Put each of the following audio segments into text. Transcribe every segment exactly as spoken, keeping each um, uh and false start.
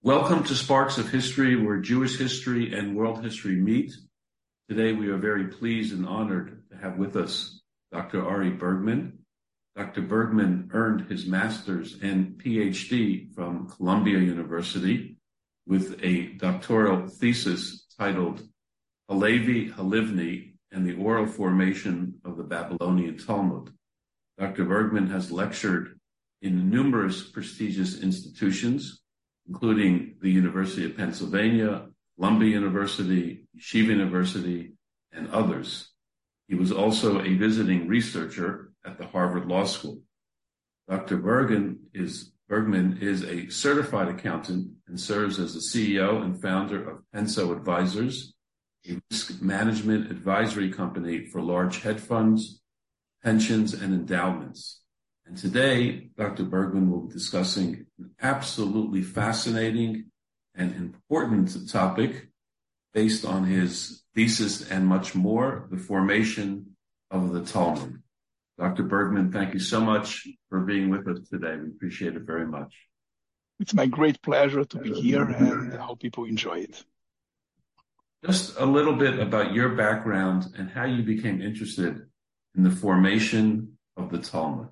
Welcome to Sparks of History, where Jewish history and world history meet. Today, we are very pleased and honored to have with us Doctor Ari Bergman. Doctor Bergman earned his master's and P H D from Columbia University with a doctoral thesis titled Halevi Halivni and the Oral Formation of the Babylonian Talmud. Doctor Bergman has lectured in numerous prestigious institutions, including the University of Pennsylvania, Columbia University, Yeshiva University, and others. He was also a visiting researcher at the Harvard Law School. Doctor Bergman is, Bergman is a certified accountant and serves as the C E O and founder of Penso Advisors, a risk management advisory company for large hedge funds, pensions, and endowments. And today, Doctor Bergman will be discussing an absolutely fascinating and important topic based on his thesis and much more, the formation of the Talmud. Doctor Bergman, thank you so much for being with us today. We appreciate it very much. It's my great pleasure to be here, and I hope people enjoy it. Just a little bit about your background and how you became interested in the formation of the Talmud.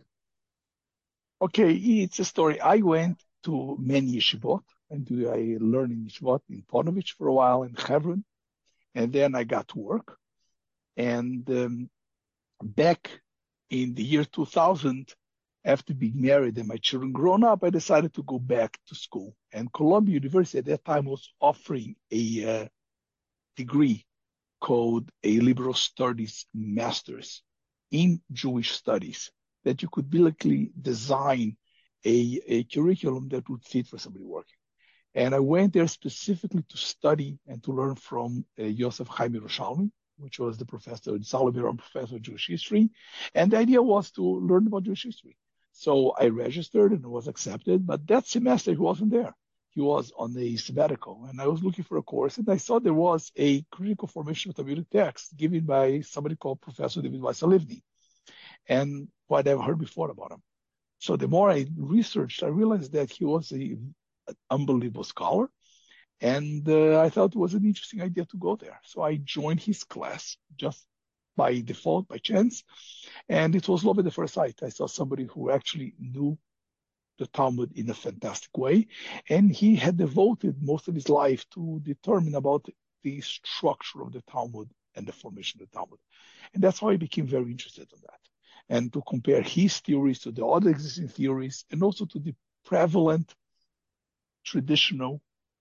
Okay, it's a story. I went to many yeshivot, and I learned in yeshivot in Ponevezh for a while, in Hebron, and then I got to work. And um, back in the year two thousand, after being married and my children grown up, I decided to go back to school. And Columbia University at that time was offering a uh, degree called a Liberal Studies Master's in Jewish Studies, that you could basically design a, a curriculum that would fit for somebody working. And I went there specifically to study and to learn from uh, Yosef Chaim Yerushalmi, which was the professor, the Salomon professor of Jewish history. And the idea was to learn about Jewish history. So I registered and was accepted, but that semester he wasn't there. He was on a sabbatical, and I was looking for a course, and I saw there was a critical formation of Talmudic text given by somebody called Professor David Weiss Halivni, and what I've heard before about him. So the more I researched, I realized that he was a, an unbelievable scholar, and uh, I thought it was an interesting idea to go there. So I joined his class just by default, by chance, and it was love at the first sight. I saw somebody who actually knew the Talmud in a fantastic way, and he had devoted most of his life to determine about the structure of the Talmud and the formation of the Talmud. And that's how I became very interested in that, and to compare his theories to the other existing theories, and also to the prevalent traditional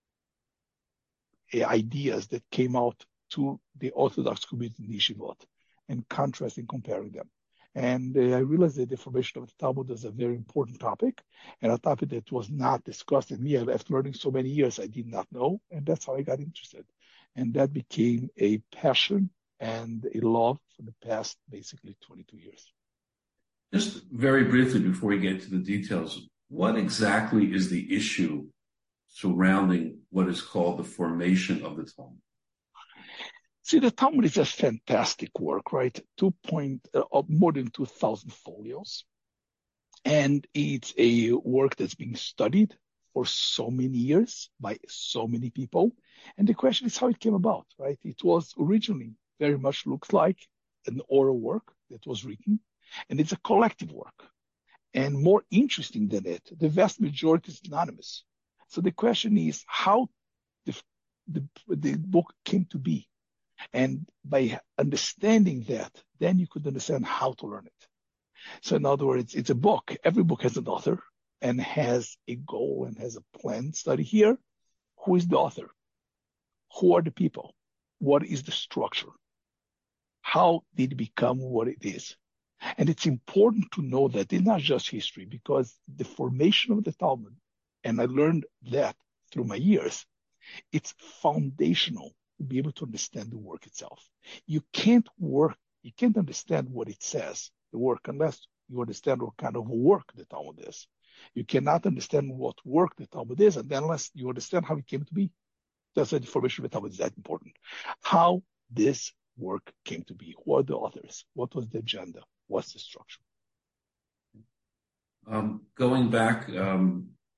uh, ideas that came out to the Orthodox community in Yeshivot, and contrast and comparing them. And uh, I realized that the formation of the Talmud is a very important topic, and a topic that was not discussed in me. After learning so many years, I did not know, and that's how I got interested. And that became a passion and a love for the past, basically, twenty-two years. Just very briefly, before we get to the details, what exactly is the issue surrounding what is called the formation of the Talmud? See, the Talmud is a fantastic work, right? Two point, uh, more than two thousand folios. And it's a work that's being studied for so many years by so many people. And the question is how it came about, right? It was originally very much looks like an oral work that was written, and it's a collective work. And more interesting than it, the vast majority is anonymous. So the question is how the, the, the book came to be. And by understanding that, then you could understand how to learn it. So in other words, it's a book. Every book has an author and has a goal and has a plan. Study here. Who is the author? Who are the people? What is the structure? How did it become what it is? And it's important to know that it's not just history, because the formation of the Talmud, and I learned that through my years, it's foundational to be able to understand the work itself. You can't work, you can't understand what it says, the work, unless you understand what kind of work the Talmud is. You cannot understand what work the Talmud is, and unless you understand how it came to be. That's why the formation of the Talmud is that important. How this work came to be. Who are the authors? What was the agenda? What's the structure? Um, going back um,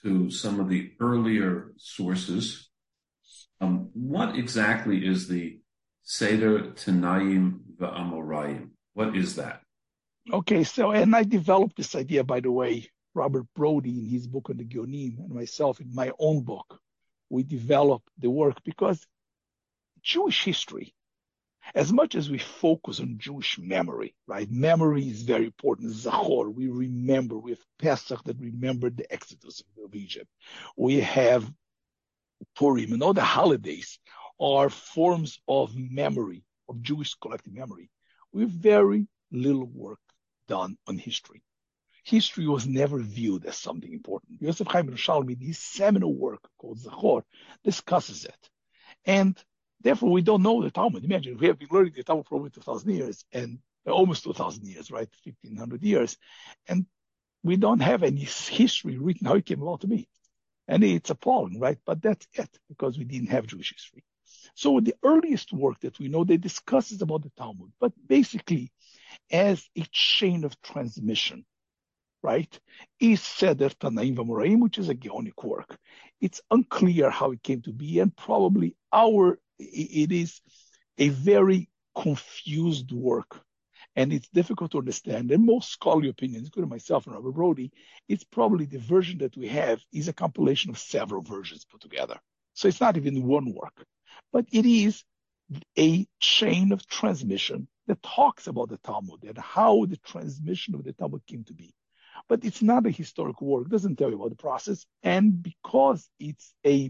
to some of the earlier sources. Um, what exactly is the Seder Tannaim V'Amoraim? What is that? Okay, so, and I developed this idea, by the way, Robert Brody in his book on the Geonim, and myself in my own book. We developed the work because Jewish history, as much as we focus on Jewish memory, right? Memory is very important. Zachor, we remember. We have Pesach that remembered the Exodus of Egypt. We have Purim, and all the holidays are forms of memory, of Jewish collective memory. We have very little work done on history. History was never viewed as something important. Yosef Chaim Yerushalmi, his seminal work called Zachor, discusses it. And therefore, we don't know the Talmud. Imagine, we have been learning the Talmud for over two thousand years, and almost two thousand years, right? fifteen hundred years. And we don't have any history written how it came about to be. And it's appalling, right? But that's it, because we didn't have Jewish history. So the earliest work that we know, they discuss is about the Talmud, but basically as a chain of transmission, right, is Seder Tanaim V'Amoraim, which is a Geonic work. It's unclear how it came to be, and probably our it is a very confused work, and it's difficult to understand. And most scholarly opinions, including myself and Robert Brody, it's probably the version that we have is a compilation of several versions put together. So it's not even one work, but it is a chain of transmission that talks about the Talmud and how the transmission of the Talmud came to be. But it's not a historical work. It doesn't tell you about the process. And because it's a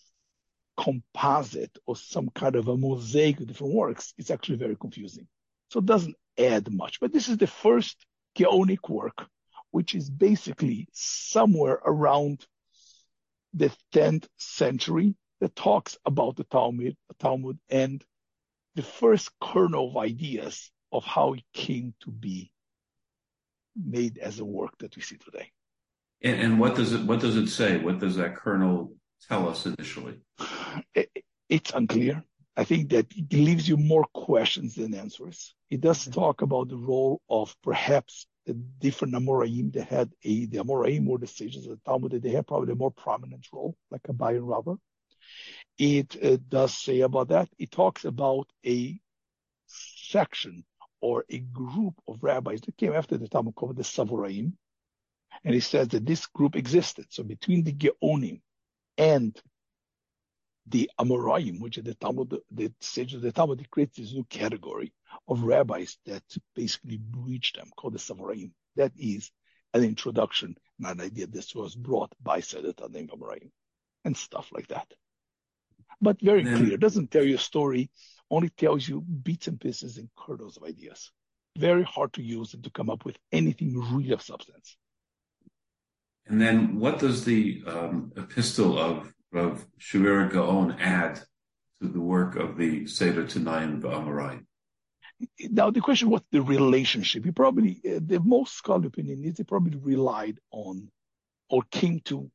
composite or some kind of a mosaic of different works, it's actually very confusing. So it doesn't add much. But this is the first Geonic work, which is basically somewhere around the tenth century that talks about the Talmud, the Talmud and the first kernel of ideas of how it came to be made as a work that we see today. And, and what does it what does it say? What does that kernel tell us initially? It, it's unclear. I think that it leaves you more questions than answers. It does talk about the role of perhaps the different Amoraim. They had a the Amoraim or the sages of the Talmud, they had probably a more prominent role, like Abai and Rava. It uh, does say about that. It talks about a section or a group of rabbis that came after the Talmud called the Savoraim. And he says that this group existed. So between the Geonim and the Amoraim, which is the Talmud, the sages of the Talmud, it creates this new category of rabbis that basically breach them, called the Savoraim. That is an introduction, not an idea. This was brought by Seder Tanaim V'Amoraim and stuff like that. But very then, clear. It doesn't tell you a story, only tells you bits and pieces and kernels of ideas. Very hard to use and to come up with anything really of substance. And then what does the um, epistle of, of Shuvera Gaon add to the work of the Seder Tanaim V'Amoraim? Now, the question, what's the relationship? He probably, uh, the most scholarly opinion is he probably relied on or came to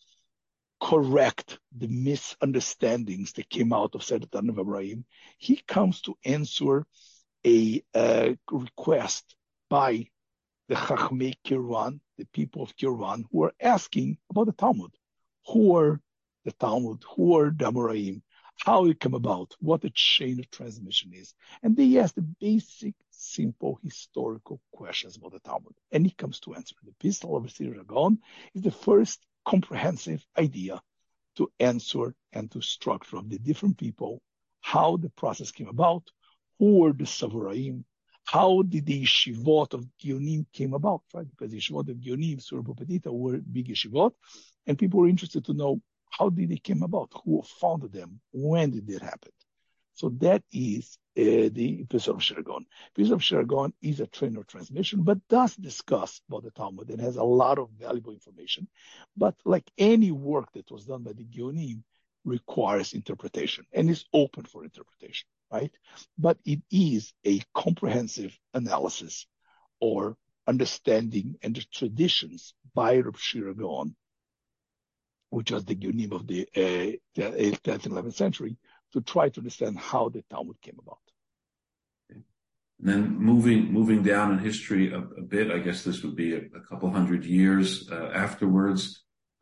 correct the misunderstandings that came out of Seder Tanaim V'Amoraim. He comes to answer a uh, request by the Chachmei Kirwan, the people of Kirwan, who are asking about the Talmud. Who are the Talmud? Who are the Amoraim? How it came about? What the chain of transmission is? And they ask the basic, simple, historical questions about the Talmud. And he comes to answer. The Epistle of Shuvera Gaon is the first comprehensive idea to answer and to structure of the different people, how the process came about, who were the Savoraim, how did the yeshivot of Geonim came about, right? Because the yeshivot of Geonim, Surah Petita, were big yeshivot, and people were interested to know how did they came about, who founded them, when did it happen. So that is uh, the Epistle of Shuvera Gaon. Epistle of Shuvera Gaon is a train of transmission, but does discuss about the Talmud and has a lot of valuable information. But like any work that was done by the Geonim, requires interpretation and is open for interpretation, right? But it is a comprehensive analysis or understanding and the traditions by Reb Shuvera Gaon, which was the Geonim of the uh, tenth and eleventh century, to try to understand how the Talmud came about. And then moving moving down in history a, a bit, I guess this would be a, a couple hundred years uh, afterwards.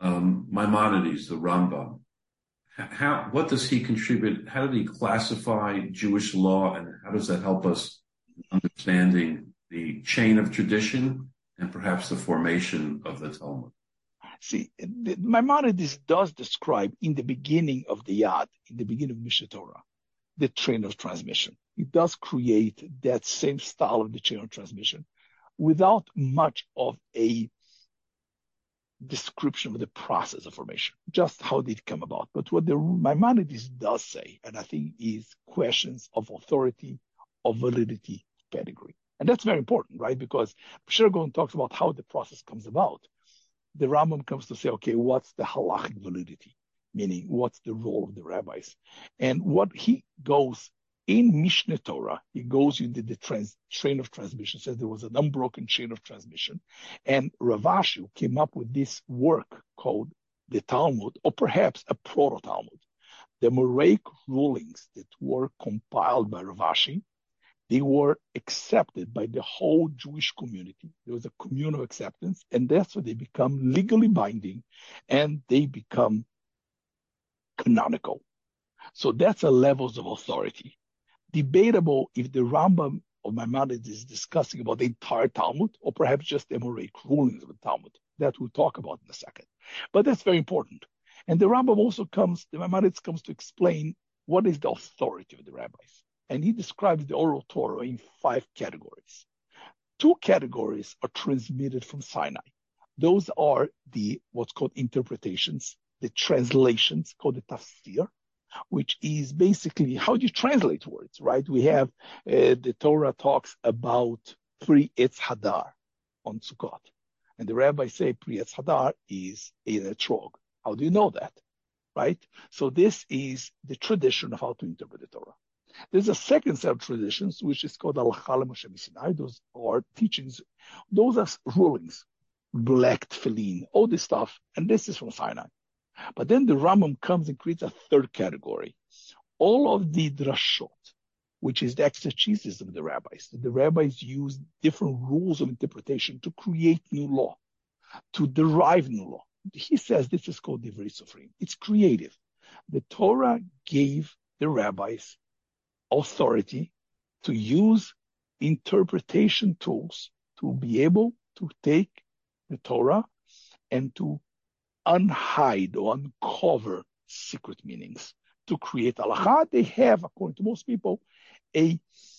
um, Maimonides, the Rambam. How, what does he contribute? How did he classify Jewish law, and how does that help us understanding the chain of tradition and perhaps the formation of the Talmud? See, the, Maimonides does describe in the beginning of the Yad, in the beginning of Mishneh Torah, the chain of transmission. It does create that same style of the chain of transmission without much of a description of the process of formation, just how did it come about. But what the Maimonides does say, and I think is questions of authority, of validity, pedigree. And that's very important, right? Because Shergon talks about how the process comes about. The Rambam comes to say, okay, what's the halachic validity? Meaning, what's the role of the rabbis? And what he goes in Mishneh Torah, he goes into the trans, chain of transmission, says there was an unbroken chain of transmission. And Rav Ashi came up with this work called the Talmud, or perhaps a proto-Talmud. The Moraic rulings that were compiled by Rav Ashi, they were accepted by the whole Jewish community. There was a communal acceptance, and that's why they become legally binding, and they become canonical. So that's a levels of authority. Debatable if the Rambam of Maimonides is discussing about the entire Talmud, or perhaps just the Amoraic rulings of the Talmud. That we'll talk about in a second. But that's very important. And the Rambam also comes, the Maimonides comes to explain what is the authority of the rabbis. And he describes the oral Torah in five categories. Two categories are transmitted from Sinai. Those are the what's called interpretations, the translations called the tafsir, which is basically how do you translate words, right? We have uh, the Torah talks about Pri Etz Hadar on Sukkot. And the rabbis say Pri Etz Hadar is an etrog. How do you know that, right? So this is the tradition of how to interpret the Torah. There's a second set of traditions, which is called Halacha Moshe Sinai. Those are teachings. Those are rulings, black tefillin, all this stuff. And this is from Sinai. But then the Rambam comes and creates a third category. All of the drashot, which is the exegesis of the rabbis. The rabbis use different rules of interpretation to create new law, to derive new law. He says this is called Divrei Sofrim. It's creative. The Torah gave the rabbis authority to use interpretation tools to be able to take the Torah and to unhide or uncover secret meanings to create halacha. They have, according to most people, a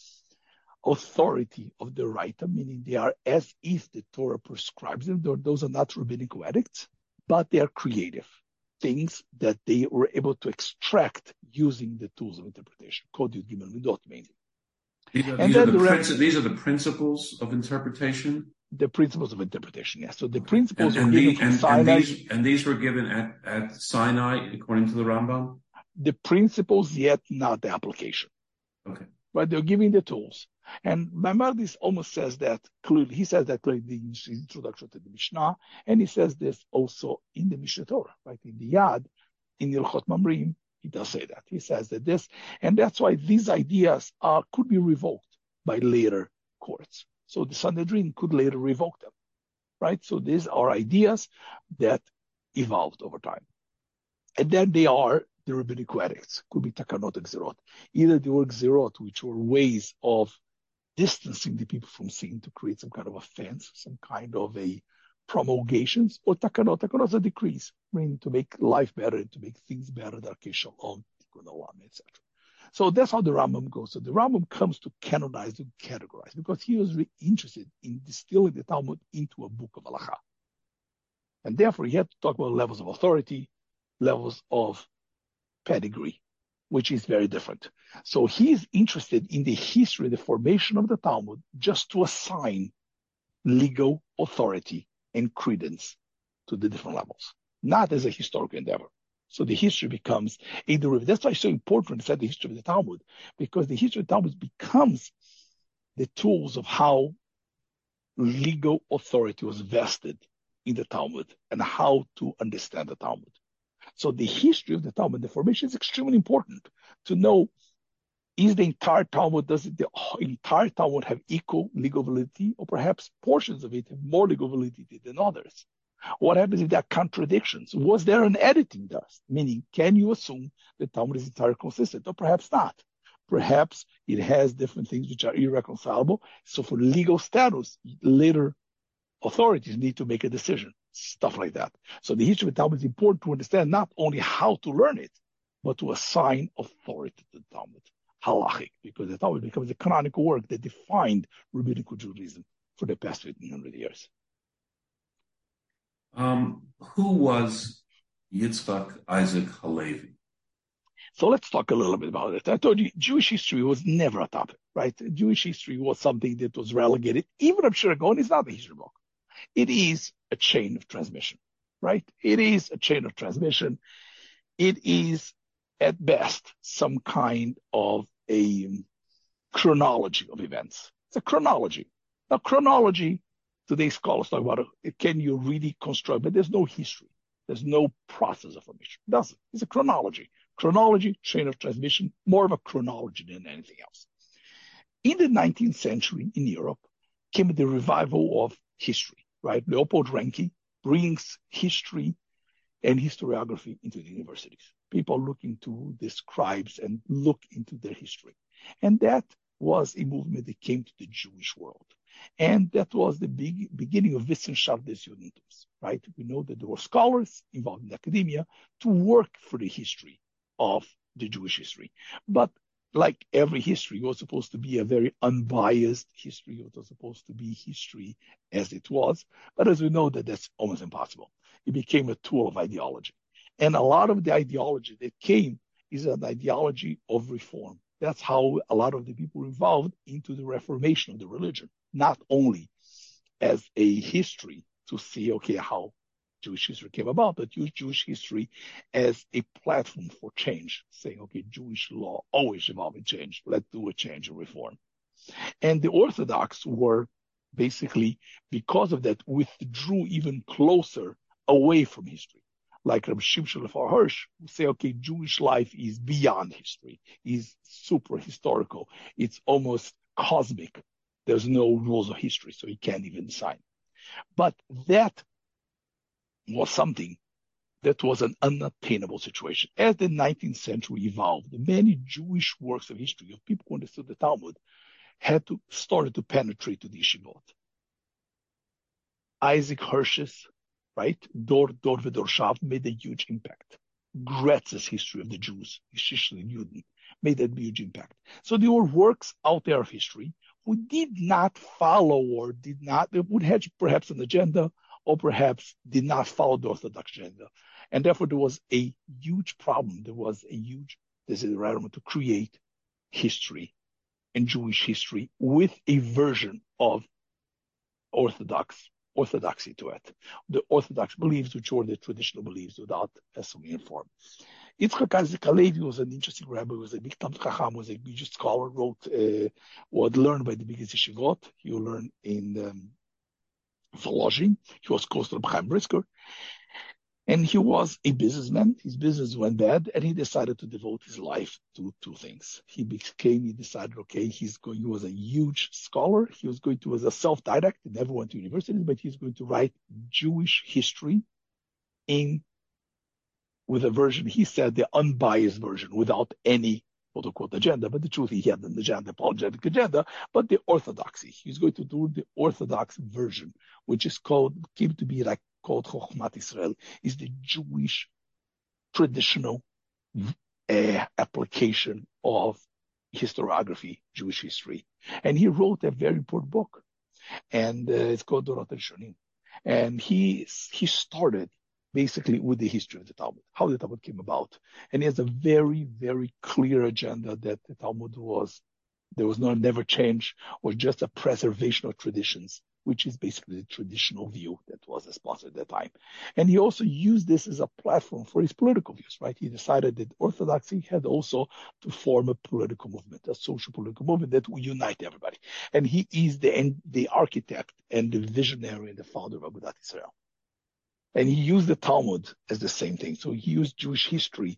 authority of the writer, meaning they are as if the Torah prescribes them. Those are not rabbinical edicts, but they are creative things that they were able to extract using the tools of interpretation, called Gimel Midot mainly. These are, these, are the the princi- these are the principles of interpretation? The principles of interpretation, yes. So the principles and, and were given the, from and, Sinai. And these, and these were given at, at Sinai, according to the Rambam? The principles, yet not the application. Okay. But they're giving the tools. And Maimonides almost says that clearly. He says that clearly in the introduction to the Mishnah, and he says this also in the Mishneh Torah, right? In the Yad, in Ilchot Mamrim, he does say that. He says that this, and that's why these ideas are could be revoked by later courts. So the Sanhedrin could later revoke them, right? So these are ideas that evolved over time. And then they are the rabbinic edicts, could be takanot and gzerot. Either they were gzerot, which were ways of distancing the people from sin to create some kind of offense, some kind of a promulgations, or takanot. Takanot are decrees, meaning to make life better, to make things better, darkei shalom, tikkun olam, et cetera. So that's how the Rambam goes. So the Rambam comes to canonize and categorize because he was really interested in distilling the Talmud into a book of halacha. And therefore, he had to talk about levels of authority, levels of pedigree, which is very different. So he's interested in the history, the formation of the Talmud, just to assign legal authority and credence to the different levels, not as a historical endeavor. So the history becomes a derivative. That's why it's so important to study the history of the Talmud, because the history of the Talmud becomes the tools of how legal authority was vested in the Talmud and how to understand the Talmud. So the history of the Talmud, the formation, is extremely important to know, is the entire Talmud, does it, the entire Talmud have equal legal validity, or perhaps portions of it have more legal validity than others? What happens if there are contradictions? Was there an editing dust? Meaning, can you assume the Talmud is entirely consistent? Or perhaps not. Perhaps it has different things which are irreconcilable. So for legal status, later authorities need to make a decision, stuff like that. So the history of the Talmud is important to understand not only how to learn it, but to assign authority to the Talmud, halachic, because the Talmud becomes a canonical work that defined rabbinical Judaism for the past fifteen hundred years. Um, who was Yitzchak Isaac Halevi? So let's talk a little bit about it. I told you Jewish history was never a topic, right? Jewish history was something that was relegated. Even Reb Shira Gaon is not a history book. It is a chain of transmission, right? It is a chain of transmission. It is, at best, some kind of a chronology of events. It's a chronology. Now, chronology, today's scholars talk about it. Can you really construct? But there's no history. There's no process of formation. It doesn't. It's a chronology. Chronology, chain of transmission, more of a chronology than anything else. In the nineteenth century in Europe came the revival of history, right? Leopold Ranke brings history and historiography into the universities. People looking to the scribes and look into their history. And that was a movement that came to the Jewish world. And that was the big beginning of Wissenschaft des Judentums, right? We know that there were scholars involved in academia to work for the history of the Jewish history. But like every history, it was supposed to be a very unbiased history. It was supposed to be history as it was. But as we know, that that's almost impossible. It became a tool of ideology. And a lot of the ideology that came is an ideology of reform. That's how a lot of the people involved into the reformation of the religion, not only as a history to see, okay, how Jewish history came about, but use Jewish history as a platform for change, saying, okay, Jewish law always evolve and change. Let's do a change and reform. And the Orthodox were basically, because of that, withdrew even closer away from history. Like Rabbi Shimshon Lefar Hirsch, who say, okay, Jewish life is beyond history, is super historical. It's almost cosmic. There's no rules of history, so you can't even decide. But that was something that was an unattainable situation. As the nineteenth century evolved, many Jewish works of history of people who understood the Talmud had to started to penetrate to the yeshivot. Isaac Hirsch's, right, Dor Dor V'Dorshav made a huge impact. Gretz's history of the Jews, Geschichte in Juden, made a huge impact. So there were works out there of history who did not follow or did not, they would have perhaps an agenda, or perhaps did not follow the Orthodox agenda. And therefore, there was a huge problem. There was a huge desiderata to create history and Jewish history with a version of Orthodox orthodoxy to it. The Orthodox beliefs, which were the traditional beliefs, without assuming form. Yitzchak Isaac Halevi was an interesting rabbi, was a big Talmid Chacham, was a huge scholar, wrote, uh, was learned by the biggest yeshivot. He learned in um, Volozhin. He was close to Chaim Brisker. And he was a businessman. His business went bad, and he decided to devote his life to two things. He became, he decided, okay, he's going, he was a huge scholar. He was going to, was a self-didact. He never went to university, but he's going to write Jewish history in, with a version, he said, the unbiased version, without any quote-unquote agenda. But the truth, he had an agenda, apologetic agenda, but the orthodoxy. He's going to do the orthodox version, which is called, came to be like, called Chochmat Israel, is the Jewish traditional uh, application of historiography, Jewish history. And he wrote a very important book, and uh, it's called Dorot Rishonim. And he he started basically with the history of the Talmud, how the Talmud came about. And he has a very, very clear agenda that the Talmud was, there was no never change, was just a preservation of traditions, which is basically the traditional view that was espoused at that time. And he also used this as a platform for his political views, right? He decided that Orthodoxy had also to form a political movement, a social political movement that would unite everybody. And he is the, the architect and the visionary and the founder of Agudat Israel. And he used the Talmud as the same thing. So he used Jewish history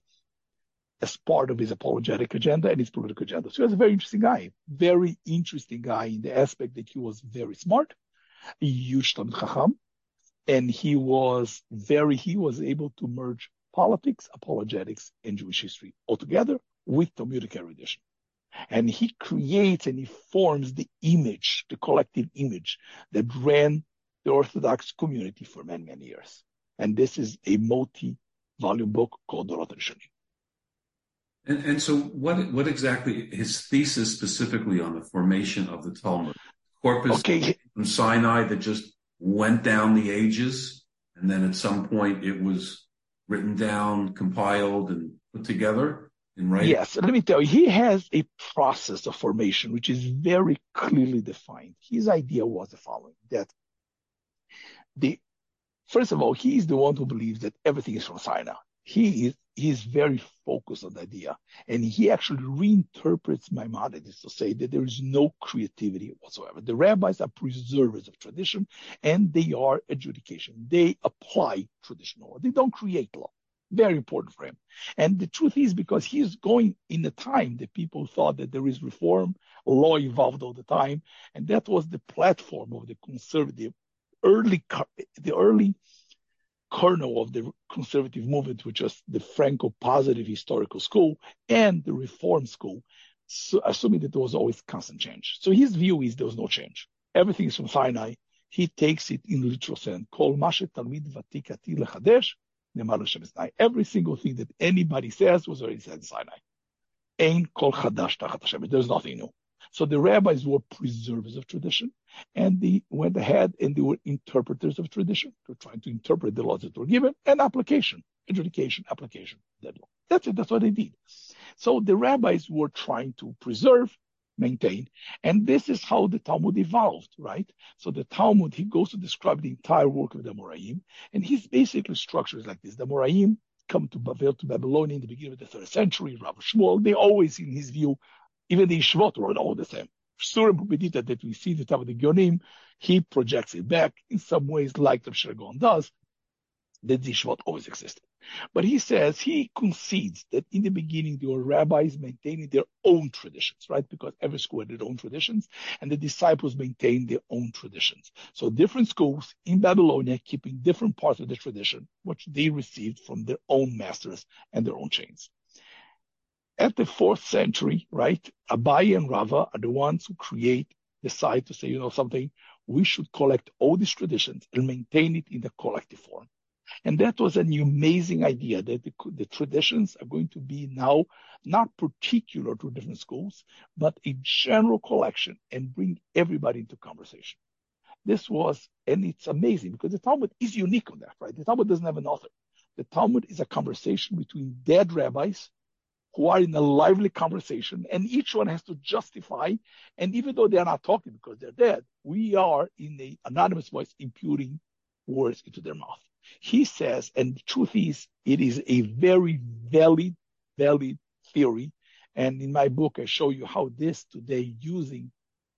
as part of his apologetic agenda and his political agenda. So he was a very interesting guy, very interesting guy in the aspect that he was very smart, a huge Talmid Chacham, And he was very, he was able to merge politics, apologetics, and Jewish history altogether with Talmudic erudition. And he creates and he forms the image, the collective image that ran the Orthodox community for many, many years. And this is a multi-volume book called Dorot Rishonim. And, and so what, what exactly, his thesis specifically on the formation of the Talmud? Corpus okay. from Sinai that just went down the ages, and then at some point it was written down, compiled, and put together in writing? Yes, let me tell you, he has a process of formation which is very clearly defined. His idea was the following, that the first of all, he is the one who believes that everything is from Sinai. He is he is very focused on the idea, and he actually reinterprets Maimonides to say that there is no creativity whatsoever. The rabbis are preservers of tradition, and they are adjudication. They apply traditional law. They don't create law. Very important for him. And the truth is, because he is going in a time that people thought that there is reform, law evolved all the time, and that was the platform of the conservative early the early kernel of the conservative movement, which was the Franco-positive historical school and the reform school, so assuming that there was always constant change. So his view is there was no change. Everything is from Sinai. He takes it in literal sense. Kol mashet talmid vatikati lechadesh nemar l'Shem Sinai. Every single thing that anybody says was already said in Sinai. Ein kol chadash tachat Hashem. There's nothing new. So the rabbis were preservers of tradition, and they went ahead and they were interpreters of tradition. They were trying to interpret the laws that were given, and application, adjudication, application, that law. That's it. That's what they did. So the rabbis were trying to preserve, maintain, and this is how the Talmud evolved, right? So the Talmud, he goes to describe the entire work of the Amoraim, and his basically structure is like this. The Amoraim come to Babel, to Babylonia in the beginning of the third century, Rav Shmuel, they always, in his view, even the Yeshivot were all the same. Surim Bubedita that we see the time of the Gionim, he projects it back in some ways, like the Sheragon does, that the Yeshivot always existed. But he says, he concedes that in the beginning there were rabbis maintaining their own traditions, right? Because every school had their own traditions, and the disciples maintained their own traditions. So different schools in Babylonia keeping different parts of the tradition, which they received from their own masters and their own chains. At the fourth century, right, Abaye and Rava are the ones who create, decide to say, you know something, we should collect all these traditions and maintain it in the collective form. And that was an amazing idea that the, the traditions are going to be now not particular to different schools, but a general collection and bring everybody into conversation. This was, and it's amazing because the Talmud is unique on that, right? The Talmud doesn't have an author. The Talmud is a conversation between dead rabbis who are in a lively conversation, and each one has to justify, and even though they're not talking because they're dead, we are in an anonymous voice imputing words into their mouth. He says, and the truth is, it is a very valid, valid theory, and in my book, I show you how this today, using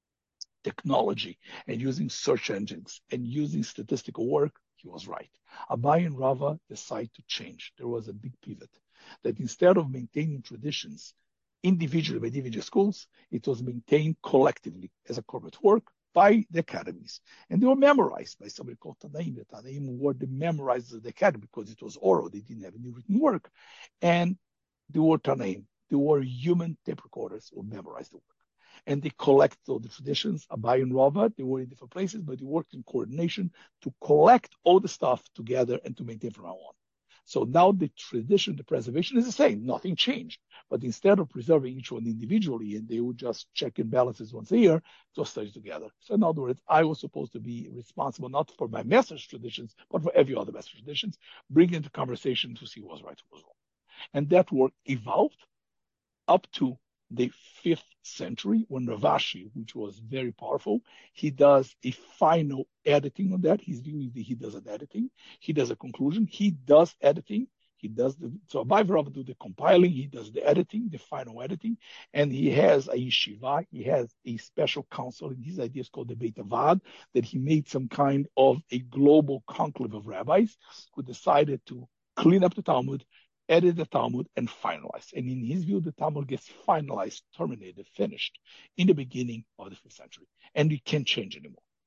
technology and using search engines and using statistical work, he was right. Abaye and Rava decided to change. There was a big pivot. That instead of maintaining traditions individually by individual schools, it was maintained collectively as a corporate work by the academies. And they were memorized by somebody called Tanaim. The Tanaim were the memorizers of the academy because it was oral. They didn't have any written work. And they were Tanaim. They were human tape recorders who memorized the work. And they collected all the traditions. Abaye and Rava, they were in different places, but they worked in coordination to collect all the stuff together and to maintain from now on. So now the tradition, the preservation is the same. Nothing changed. But instead of preserving each one individually, and they would just check in balances once a year, it was studied together. So in other words, I was supposed to be responsible not for my master's traditions, but for every other master's traditions, bring into conversation to see who was right, who was wrong. And that work evolved up to the fifth century when Rav Ashi, which was very powerful, he does a final editing on that. His view is that he does an editing. He does a conclusion. He does editing. He does the, so Abaye and Rava do the compiling. He does the editing, the final editing. And he has a yeshiva. He has a special council. And his idea is called the Beit Avad, that he made some kind of a global conclave of rabbis who decided to clean up the Talmud, edit the Talmud, and finalize. And in his view, the Talmud gets finalized, terminated, finished in the beginning of the fifth century. And you can't change anymore.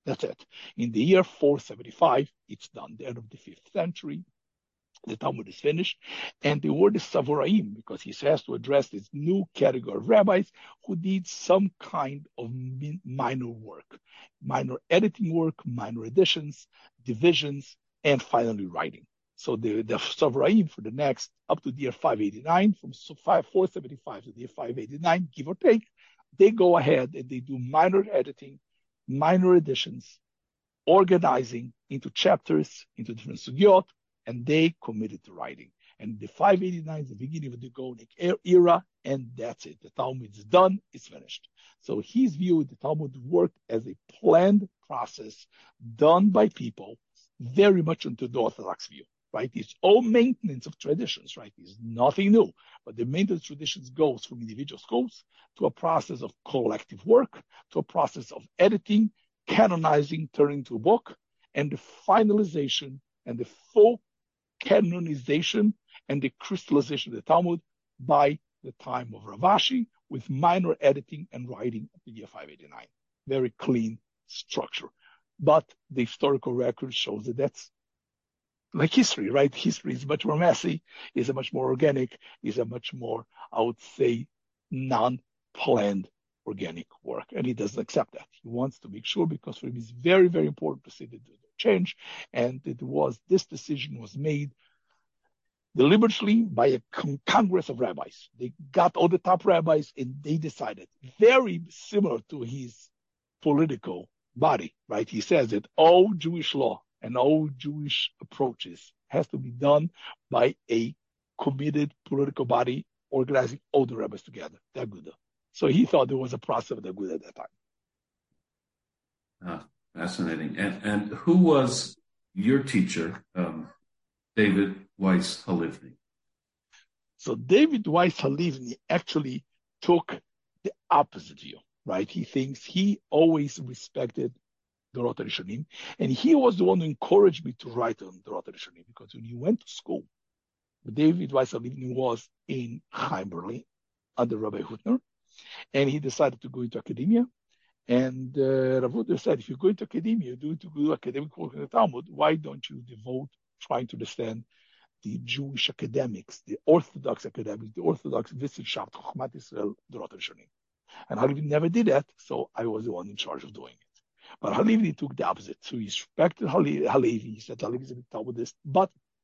That's it. In the year four seventy-five, it's done. The end of the fifth century, the Talmud is finished. And the word is Savoraim, because he has to address this new category of rabbis who did some kind of minor work, minor editing work, minor additions, divisions, and finally writing. So the, the Savoraim for the next, up to the year five eighty-nine, from four seventy-five to the year five eighty-nine, give or take, they go ahead and they do minor editing, minor additions, organizing into chapters, into different sugyot, and they committed to writing. And the five eighty-nine is the beginning of the Gaonic era, and that's it. The Talmud is done, it's finished. So his view, the Talmud worked as a planned process done by people, very much into the Orthodox view, right? It's all maintenance of traditions, right? It's nothing new, but the maintenance of traditions goes from individual schools to a process of collective work, to a process of editing, canonizing, turning to a book, and the finalization and the full canonization and the crystallization of the Talmud by the time of Rav Ashi, with minor editing and writing at the year five eighty-nine. Very clean structure. But the historical record shows that that's like history, right? History is much more messy, is a much more organic, is a much more, I would say, non-planned organic work. And he doesn't accept that. He wants to make sure, because for him it's very, very important to see the change. And it was, this decision was made deliberately by a con- congress of rabbis. They got all the top rabbis and they decided, very similar to his political body, right? He says that all Jewish law and all Jewish approaches has to be done by a committed political body organizing all the rabbis together, the Aguda. So he thought there was a process of the Aguda at that time. Ah, fascinating. And and who was your teacher, um, David Weiss Halivni? So David Weiss Halivni actually took the opposite view, right? He thinks he always respected Dorot HaRishonim, and he was the one who encouraged me to write on Dorot HaRishonim, because when he went to school, David Weiss Halivni was in Chaim Berlin under Rabbi Hutner, and he decided to go into academia. And uh, Rav Hutner said, if you go into academia, you do to do academic work in the Talmud, why don't you devote trying to understand the Jewish academics, the Orthodox academics, the Orthodox Wissenschaft, Chochmat Israel, Dorot HaRishonim. And Halivni never did that, so I was the one in charge of doing it. But Halivni took the opposite. So he respected Halevi. He said Halevi is a big Talmudist, but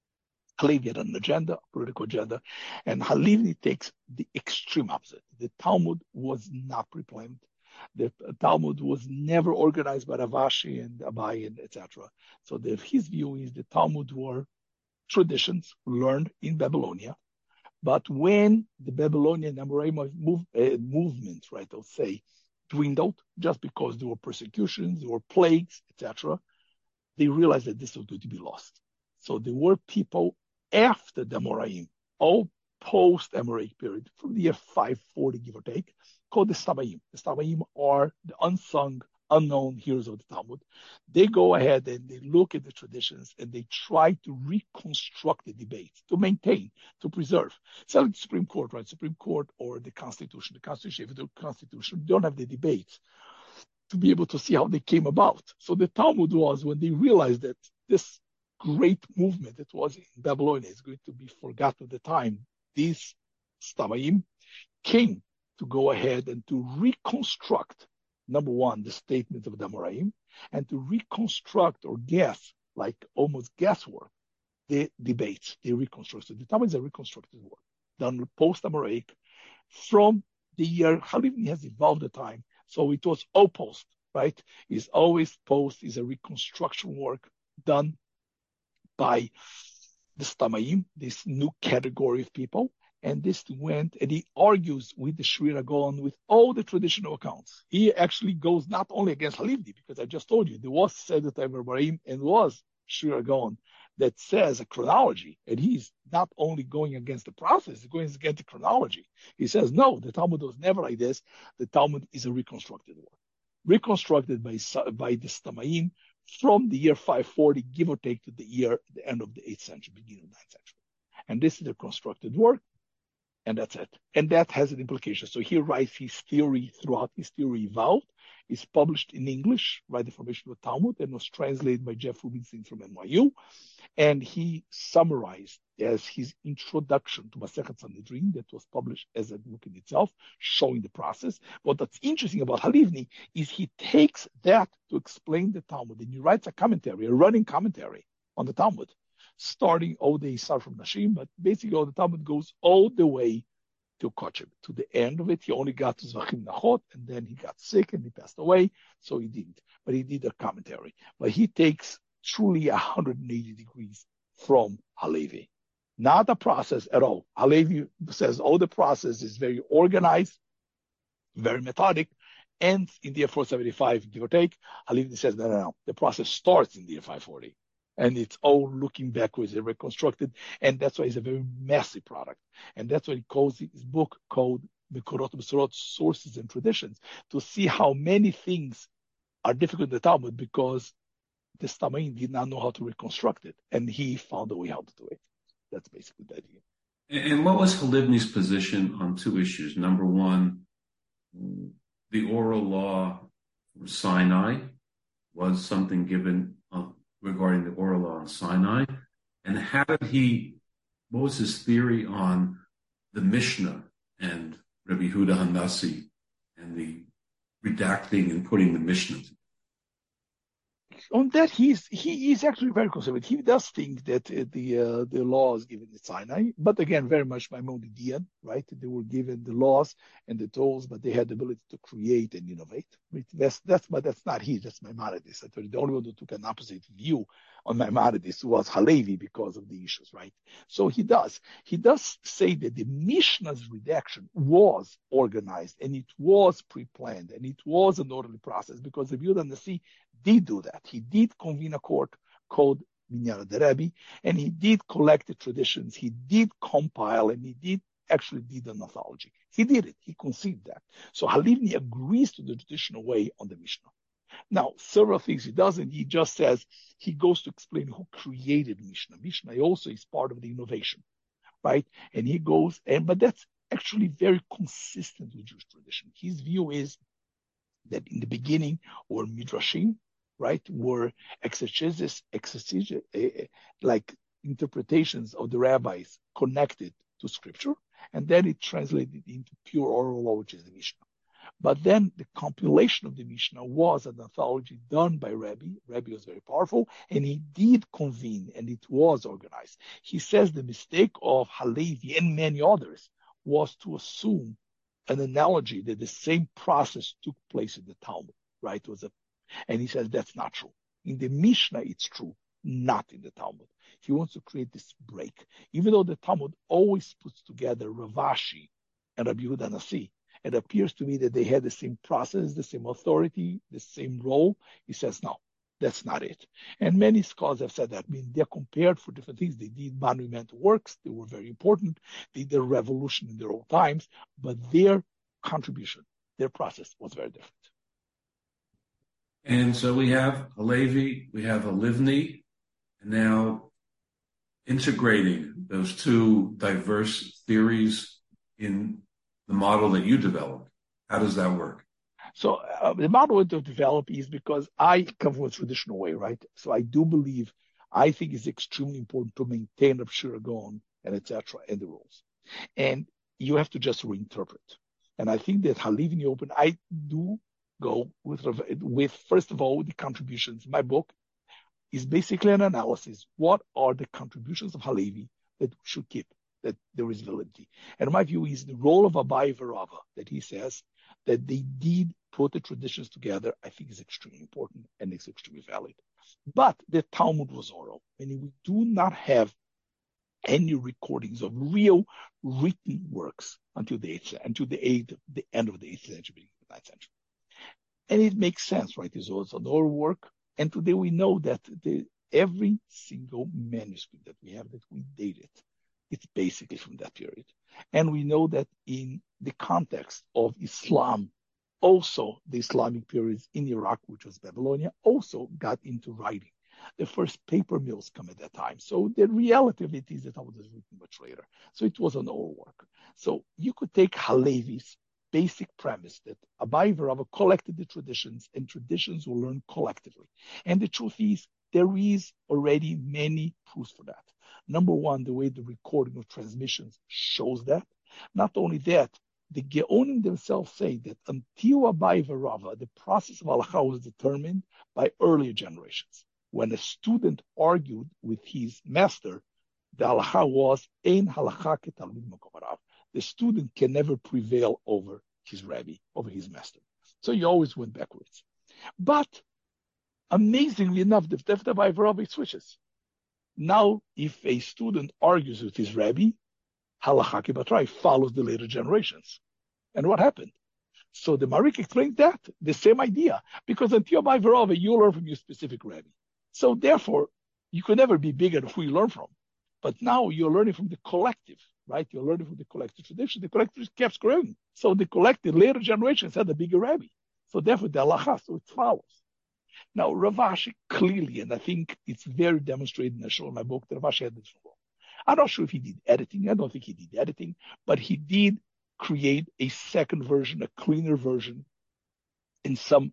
Halevi had an agenda, a political agenda, and Halivni takes the extreme opposite. The Talmud was not pre-planned. The Talmud was never organized by Rav Ashi and Abai and et cetera. So the, his view is the Talmud were traditions learned in Babylonia, but when the Babylonian Amoraim move, uh, movement, right, I'll say, dwindled, just because there were persecutions, there were plagues, et cetera, they realized that this was going to be lost. So there were people after the Amoraim, all post-Amoraic period, from the year five forty, give or take, called the Stabaim. The Stabaim are the unsung, unknown heroes of the Talmud. They go ahead and they look at the traditions and they try to reconstruct the debates, to maintain, to preserve. It's like the Supreme Court, right? Supreme Court or the Constitution. The Constitution, if the Constitution, you don't have the debates to be able to see how they came about. So the Talmud was, when they realized that this great movement that was in Babylonia is going to be forgotten at the time, these Stabaim came to go ahead and to reconstruct, number one, the statement of the Amoraim, and to reconstruct or guess, like almost guesswork, the debates, the reconstruction. The Talmud is a reconstructed work done post-Amoraic from the year. Halivni has evolved the time, so it was all post, right? It's always post, is a reconstruction work done by the Stamaim, this new category of people. And this went, and he argues with the Shri Ragon with all the traditional accounts. He actually goes not only against Halivni, because I just told you, there was Seder Amoraim and was Shri Ragon that says a chronology, and he's not only going against the process, he's going against the chronology. He says, no, the Talmud was never like this. The Talmud is a reconstructed work, reconstructed by, by the Stamaim from the year five forty, give or take, to the year, the end of the eighth century, beginning of the ninth century. And this is a constructed work. And that's it. And that has an implication. So he writes his theory throughout. His theory evolved. It's published in English, right? The Formation of the Talmud, and was translated by Jeff Rubinstein from N Y U. And he summarized as his introduction to Masechet Sanhedrin, that was published as a book in itself, showing the process. But what's interesting about Halivni is he takes that to explain the Talmud, and he writes a commentary, a running commentary on the Talmud, starting all the start from Nashim, but basically all the Talmud goes all the way to Kochib. To the end of it, he only got to Zvachim Nachot, and then he got sick and he passed away, so he didn't. But he did a commentary. But he takes truly one hundred eighty degrees from Halevi. Not a process at all. Halevi says, oh, the process is very organized, very methodic, ends in the year four seventy-five, give or take. Halevi says, no, no, no. The process starts in the year five forty. And it's all looking backwards and reconstructed. And that's why it's a very messy product. And that's why he calls his book called Mekorot Mesorot, Sources and Traditions, to see how many things are difficult in the Talmud because the Tamaim did not know how to reconstruct it. And he found a way how to do it. That's basically the idea. And what was Halivni's position on two issues? Number one, the oral law from Sinai was something given uh, regarding the oral law on Sinai. And how did he, what was his theory on the Mishnah and Rabbi Yehuda Hanassi and the redacting and putting the Mishnah together? On that, he's he is actually very conservative. He does think that uh, the uh, the laws given in Sinai, but again, very much Maimonidean, right? They were given the laws and the tools, but they had the ability to create and innovate. That's that's but that's not he. That's Maimonides. I told you, the only one who took an opposite view on Maimonides was Halevi because of the issues, right? So he does he does say that the Mishnah's redaction was organized and it was pre-planned and it was an orderly process because the Yehuda Hanassi did do that. He did convene a court called Minyan Rebbe, and he did collect the traditions. He did compile, and he did actually did an anthology. He did it. He conceived that. So Halivni agrees to the traditional way on the Mishnah. Now, several things he does, and he just says he goes to explain who created Mishnah. Mishnah also is part of the innovation, right? And he goes, and but that's actually very consistent with Jewish tradition. His view is that in the beginning were midrashim, right, were exegesis, exegesis, uh, like interpretations of the rabbis connected to scripture, and then it translated into pure oral law, which is the Mishnah. But then the compilation of the Mishnah was an anthology done by Rebbe. Rebbe was very powerful, and he did convene, and it was organized. He says the mistake of Halevi and many others was to assume an analogy that the same process took place in the Talmud, right? It was a, and he says that's not true. In the Mishnah, it's true, not in the Talmud. He wants to create this break. Even though the Talmud always puts together Rav Ashi and Rabbi Yehuda Hanassi, it appears to me that they had the same process, the same authority, the same role. He says, no, that's not it. And many scholars have said that. I mean, they're compared for different things. They did monumental works. They were very important. They did a revolution in their own times, but their contribution, their process was very different. And so we have Halevi, we have Halivni, and now integrating those two diverse theories in the model that you developed. How does that work? So uh, the model to develop is because I come from a traditional way, right? So I do believe, I think it's extremely important to maintain Rav Shira Gaon and et cetera and the rules. And you have to just reinterpret. And I think that Halivni Open, I do go with, with, first of all, the contributions. My book is basically an analysis. What are the contributions of Halevi that we should keep, that there is validity? And my view is the role of Abai Verava, that he says that they did put the traditions together, I think is extremely important and it's extremely valid. But the Talmud was oral, meaning we do not have any recordings of real written works until the eighth, until the eighth, the end of the eighth century, beginning of the ninth century. And it makes sense, right? It's also an oral work. And today we know that the, every single manuscript that we have that we dated, it's basically from that period. And we know that in the context of Islam, also the Islamic periods in Iraq, which was Babylonia, also got into writing. The first paper mills come at that time. So the reality of it is that Talmud was written much later. So it was an oral work. So you could take Halevi's basic premise that Abai Rava collected the traditions and traditions were learned collectively. And the truth is, there is already many proofs for that. Number one, the way the recording of transmissions shows that. Not only that, the Geonim themselves say that until Abai Rava, the process of halacha was determined by earlier generations. When a student argued with his master, the halacha was ein halacha ketalmid makom rav. The student can never prevail over his rabbi, over his master. So he always went backwards. But amazingly enough, the Tefta by Rabbi switches. Now, if a student argues with his rabbi, halacha kebatrai follows the later generations. And what happened? So the Marik explained that, the same idea, because until by Rabbi, you learn from your specific rabbi. So therefore, you could never be bigger than who you learn from. But now you're learning from the collective, right? You're learning from the collective tradition. The collective kept growing. So the collective later generations had a bigger rabbi. So therefore, the halacha, so it follows. Now, Rav Ashi clearly, and I think it's very demonstrated, and I show in my book, that Rav Ashi had this wrong. I'm not sure if he did editing. I don't think he did editing, but he did create a second version, a cleaner version, in some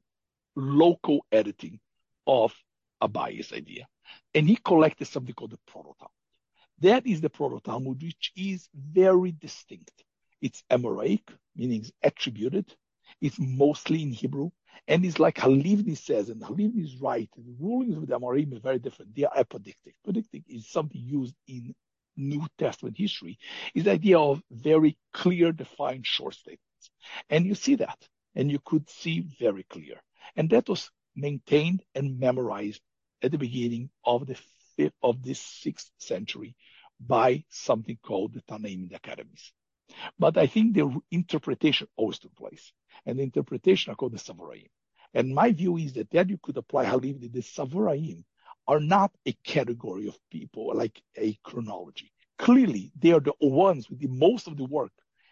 local editing of Abaye's idea. And he collected something called the Proto-Talmud. That is the Proto-Talmud, which is very distinct. It's Amoraic, meaning it's attributed. It's mostly in Hebrew. And it's like Halivni says, and Halivni is right. The rulings of the Amoraim are very different. They are apodictic. Apodictic is something used in New Testament history. It's the idea of very clear, defined short statements. And you see that. And you could see very clear. And that was maintained and memorized at the beginning of the fifth, of the sixth century by something called the Tanaim in the academies. But I think the interpretation always took place. And the interpretation are called the Savoraim. And my view is that that you could apply Halivni. The Savoraim are not a category of people like a chronology. Clearly, they are the ones with the most of the work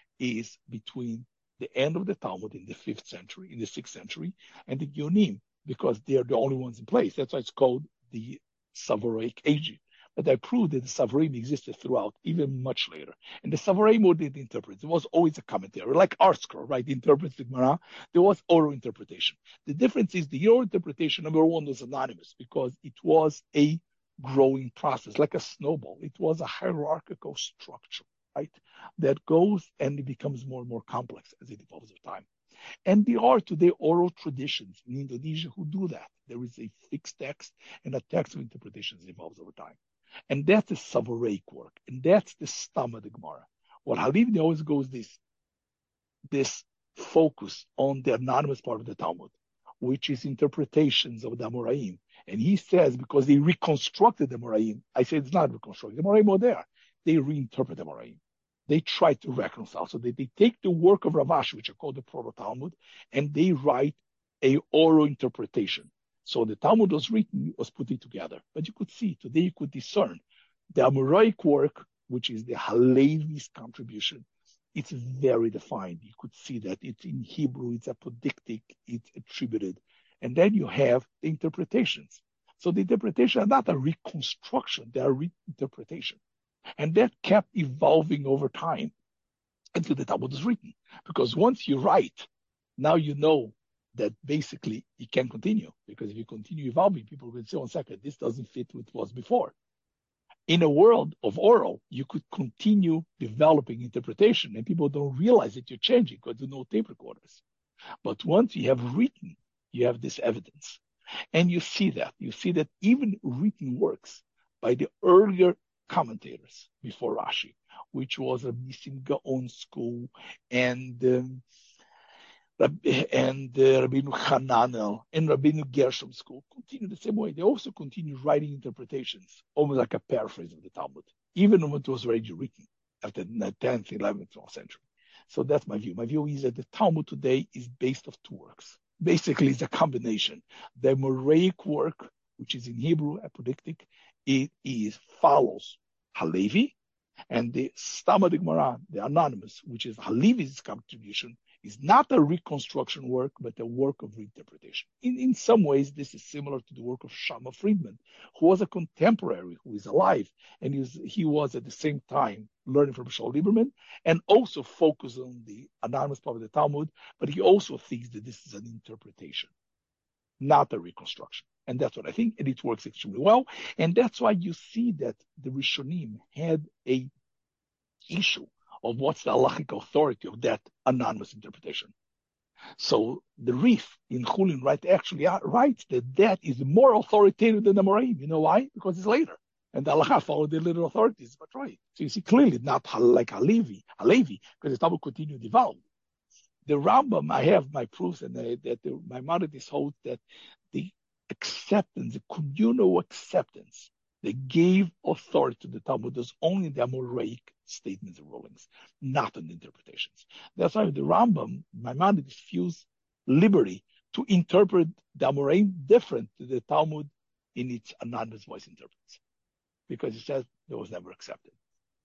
is between the end of the Talmud in the fifth century, in the sixth century, and the Geonim, because they are the only ones in place. That's why it's called the Savoraic age. But I proved that the Savoraim existed throughout, even much later. And the Savoraim were the interpreters. There was always a commentary, like ArtScroll, right? The interprets the Gemara. There was oral interpretation. The difference is the oral interpretation, number one, was anonymous because it was a growing process, like a snowball. It was a hierarchical structure, right? That goes and it becomes more and more complex as it evolves over time. And there are today oral traditions in Indonesia who do that. There is a fixed text and a text of interpretations evolves over time. And that's the Savoraic work. And that's the stam of the Gemara. What Halivni always goes this, this focus on the anonymous part of the Talmud, which is interpretations of the Amoraim. And he says, because they reconstructed the Amoraim, I say it's not reconstructed. The Amoraim were there. They reinterpret the Amoraim. They try to reconcile. So they, they take the work of Rav Ashi, which are called the Proto-Talmud, and they write a oral interpretation. So the Talmud was written, was put it together. But you could see, today you could discern the Amoraic work, which is the Halevi's contribution. It's very defined. You could see that it's in Hebrew, it's apodictic, it's attributed. And then you have the interpretations. So the interpretations are not a reconstruction, they are reinterpretation. And that kept evolving over time until the Talmud was written. Because once you write, now you know that basically it can continue. Because if you continue evolving, people will say, one second, this doesn't fit with what was before. In a world of oral, you could continue developing interpretation and people don't realize that you're changing because there are no tape recorders. But once you have written, you have this evidence. And you see that. You see that even written works by the earlier commentators before Rashi, which was a Nissim Gaon school and um, and uh, Rabbeinu Hananel and Rabbeinu Gershom school continue the same way. They also continue writing interpretations, almost like a paraphrase of the Talmud, even when it was already written after the tenth, eleventh, twelfth century. So that's my view. My view is that the Talmud today is based of two works. Basically, it's a combination. The Amoraic work, which is in Hebrew, apodictic, it is follows Halevi, And the Stama de Gemara, the Anonymous, which is Halevi's contribution, is not a reconstruction work, but a work of reinterpretation. In, in some ways, this is similar to the work of Shama Friedman, who was a contemporary, who is alive, and he was, he was at the same time learning from Shaul Lieberman, and also focused on the Anonymous part of the Talmud, but he also thinks that this is an interpretation, not a reconstruction. And that's what I think, and it works extremely well. And that's why you see that the Rishonim had a issue of what's the halachic authority of that anonymous interpretation. So the Rif in Chulin right actually writes that that is more authoritative than the Moraim. You know why? Because it's later. And the halacha followed the later authorities. But right. So you see clearly not like Halevi, Halevi, because the Talmud continued to evolve. The Rambam, I have my proofs, and I, that the, my Maimonides holds that the acceptance, the communal acceptance, they gave authority to the Talmud was only the Amoraic statements and rulings, not in the interpretations. That's why the Rambam, Maimonides, feels liberty to interpret the Amoraim different to the Talmud in its anonymous voice interprets, because it says it was never accepted.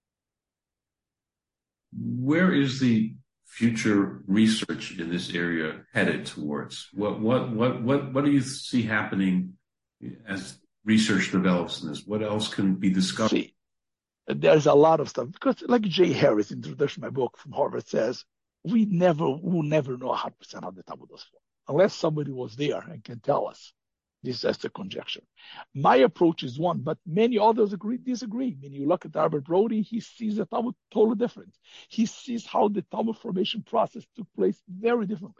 Where is the future research in this area headed towards? What what what what what do you see happening as research develops in this? What else can be discovered? See, there's a lot of stuff, because like Jay Harris, introduction to my book from Harvard, says, we never will never know one hundred percent how the Talmud was formed, unless somebody was there and can tell us. This is just a conjecture. My approach is one, but many others agree, disagree. When you look at Albert Brody, he sees the Talmud totally different. He sees how the Talmud formation process took place very differently.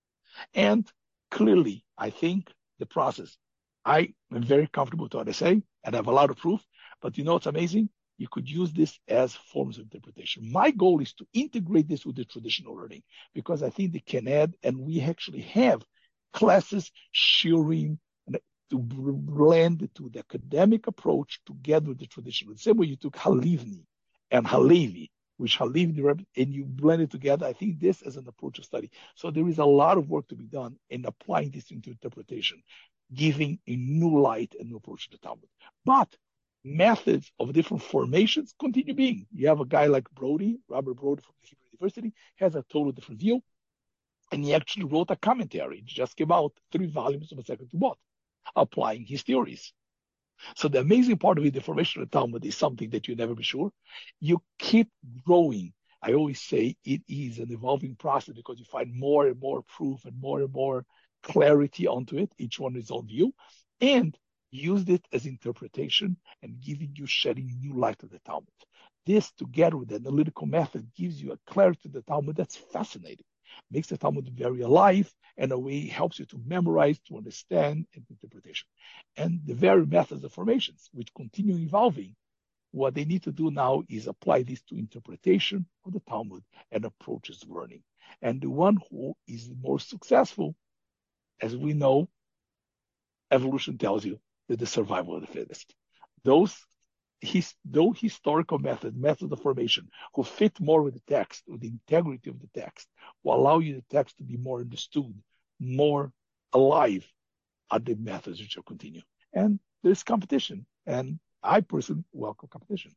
And clearly, I think the process, I am very comfortable with what I say, and I have a lot of proof, but you know what's amazing? You could use this as forms of interpretation. My goal is to integrate this with the traditional learning, because I think they can add, and we actually have classes, shiurim, to blend to the academic approach together with the traditional. The same way you took Halivni and Halevi, which Halivni, and you blend it together. I think this is an approach of study. So there is a lot of work to be done in applying this into interpretation, giving a new light and new approach to the Talmud. But methods of different formations continue being. You have a guy like Brody, Robert Brody from the Hebrew University, has a totally different view. And he actually wrote a commentary. It just came out, three volumes of a second to both, applying his theories. So the amazing part of it, the formation of the Talmud, is something that you never be sure. You keep growing. I always say it is an evolving process, because you find more and more proof and more and more clarity onto it, each one his own view, and used it as interpretation and giving you, shedding new light to the Talmud. This, together with the analytical method, gives you a clarity to the Talmud that's fascinating. Makes the Talmud very alive, and a way helps you to memorize, to understand, and interpretation. And the very methods of formations, which continue evolving, what they need to do now is apply this to interpretation of the Talmud and approaches learning. And the one who is more successful, as we know, evolution tells you that the survival of the fittest. Those His, though historical method, method of formation, who fit more with the text, with the integrity of the text, will allow you the text to be more understood, more alive, are the methods which will continue. And there's competition, and I personally welcome competition.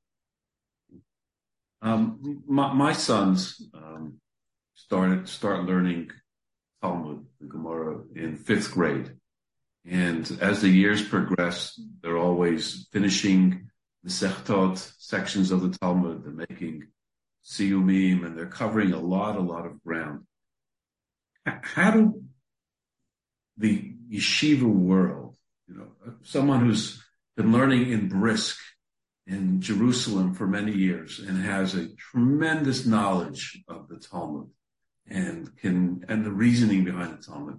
Um, my, my sons um, started start learning Talmud, the Gemara, in fifth grade, and as the years progress, they're always finishing the Sechtot sections of the Talmud. They're making siyumim, and they're covering a lot, a lot of ground. How do the yeshiva world, you know, someone who's been learning in Brisk in Jerusalem for many years and has a tremendous knowledge of the Talmud and can and the reasoning behind the Talmud,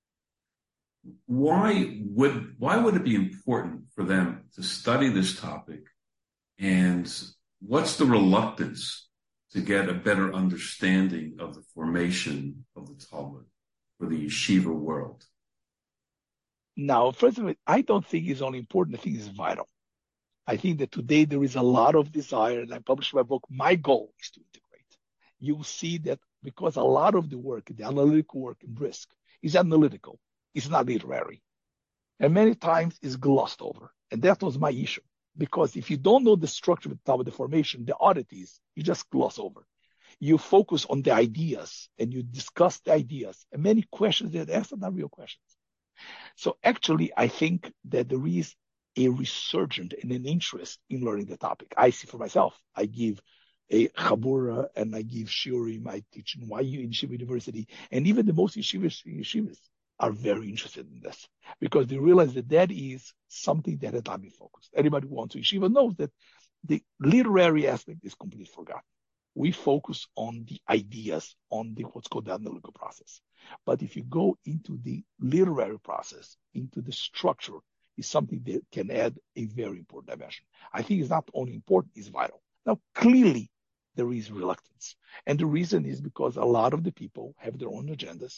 why would why would it be important for them to study this topic? And what's the reluctance to get a better understanding of the formation of the Talmud for the yeshiva world? Now, first of all, I don't think it's only important. I think it's vital. I think that today there is a lot of desire, and I published my book. My goal is to integrate. You will see that because a lot of the work, the analytical work in Brisk, is analytical. It's not literary. And many times it's glossed over. And that was my issue. Because if you don't know the structure of the Talmud, the formation, the oddities, you just gloss over. You focus on the ideas and you discuss the ideas. And many questions that asked are not real questions. So actually, I think that there is a resurgence and an interest in learning the topic. I see for myself. I give a chabura and I give shiurim. I teach in Y U in Yeshiva University, and even the most yeshivas, yeshivas are very interested in this because they realize that that is something that had not been focused. Anybody who wants to yeshiva knows that the literary aspect is completely forgotten. We focus on the ideas, on the what's called the analytical process. But if you go into the literary process, into the structure, is something that can add a very important dimension. I think it's not only important, it's vital. Now, clearly, there is reluctance. And the reason is because a lot of the people have their own agendas.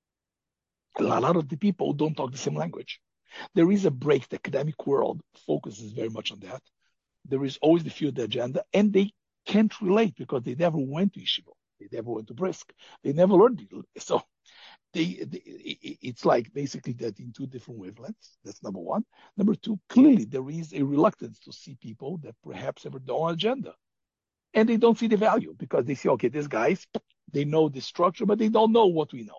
A lot of the people don't talk the same language. There is a break. The academic world focuses very much on that. There is always the fear of the agenda, and they can't relate because they never went to yeshiva. They never went to brisk. They never learned it. So they, they, it's like basically that in two different wavelengths. That's number one. Number two, clearly there is a reluctance to see people that perhaps have their own agenda. And they don't see the value because they say, okay, these guys, they know the structure, but they don't know what we know.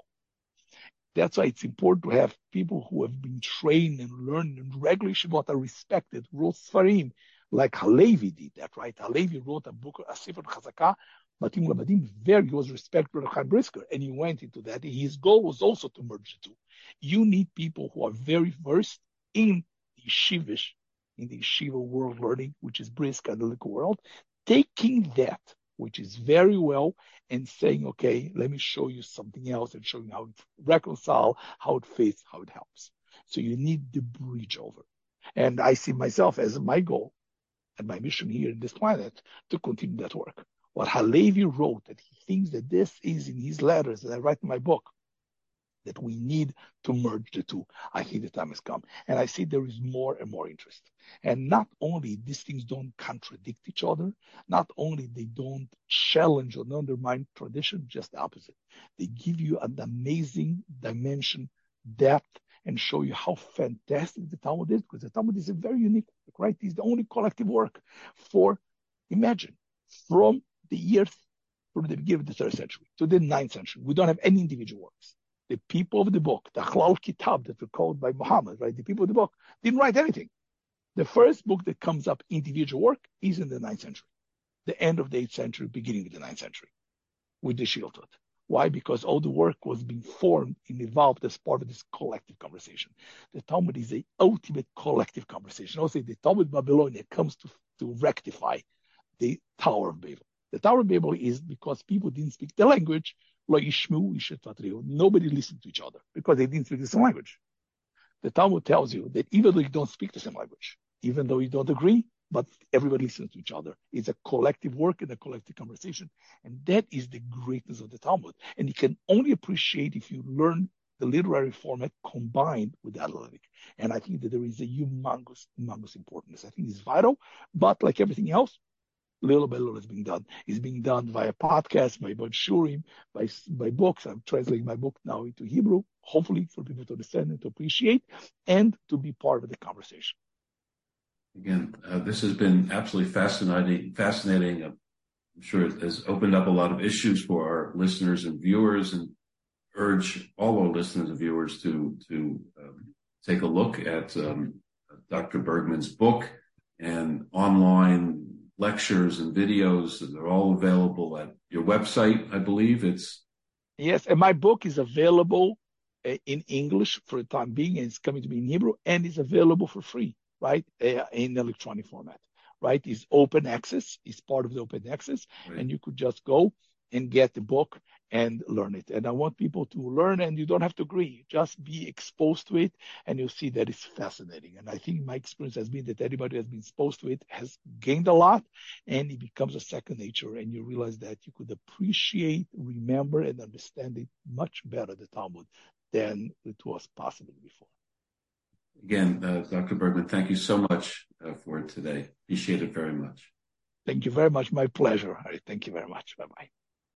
That's why it's important to have people who have been trained and learned and regularly Yeshivot are respected, wrote Sfarim, like Halevi did that, right? Halevi wrote a book, a Sefer Chazakah, Matim Labadim, very, he was respected by Chaim Brisker, and he went into that. His goal was also to merge the two. You need people who are very versed in the yeshivish, in the yeshiva world learning, which is brisk analytical world, taking that, which is very well, and saying, okay, let me show you something else and show you how it reconcile, how it fits, how it helps. So you need the bridge over. And I see myself as my goal and my mission here in this planet to continue that work. What Halevi wrote, that he thinks that this is in his letters that I write in my book, that we need to merge the two. I think the time has come. And I see there is more and more interest. And not only these things don't contradict each other, not only they don't challenge or undermine tradition, just the opposite. They give you an amazing dimension, depth, and show you how fantastic the Talmud is, because the Talmud is a very unique work, right? It's the only collective work for, imagine, from the year, from the beginning of the third century to the ninth century, we don't have any individual works. The people of the book, the Achlal Kitab that were called by Muhammad, right? The people of the book didn't write anything. The first book that comes up, individual work, is in the ninth century, the end of the eighth century, beginning of the ninth century, with the Shiltot. Why? Because all the work was being formed and evolved as part of this collective conversation. The Talmud is the ultimate collective conversation. Also, the Talmud Babylonia comes to, to rectify the Tower of Babel. The Tower of Babel is because people didn't speak the language. Nobody listened to each other because they didn't speak the same language. The Talmud tells you that even though you don't speak the same language, even though you don't agree, but everybody listens to each other. It's a collective work and a collective conversation. And that is the greatness of the Talmud. And you can only appreciate if you learn the literary format combined with the analytic. And I think that there is a humongous, humongous importance. I think it's vital, but like everything else, little by little is being done. It's being done via podcasts, by Shurim, by, by books. I'm translating my book now into Hebrew, hopefully for people to understand and to appreciate and to be part of the conversation. Again, uh, this has been absolutely fascinating. Fascinating. I'm sure it has opened up a lot of issues for our listeners and viewers, and urge all our listeners and viewers to to um, take a look at um, Doctor Bergman's book and online lectures and videos. They're all available at your website, I believe. It's yes, and my book is available uh, in English for the time being, and it's coming to be in Hebrew, and it's available for free, right, uh, in electronic format, right? It's open access. It's part of the open access, right. And you could just go and get the book and learn it. And I want people to learn, and you don't have to agree. Just be exposed to it, and you'll see that it's fascinating. And I think my experience has been that anybody who has been exposed to it has gained a lot, and it becomes a second nature, and you realize that you could appreciate, remember, and understand it much better, the Talmud, than it was possible before. Again, uh, Doctor Bergman, thank you so much uh, for today. Appreciate it very much. Thank you very much. My pleasure. Thank you very much. Bye-bye.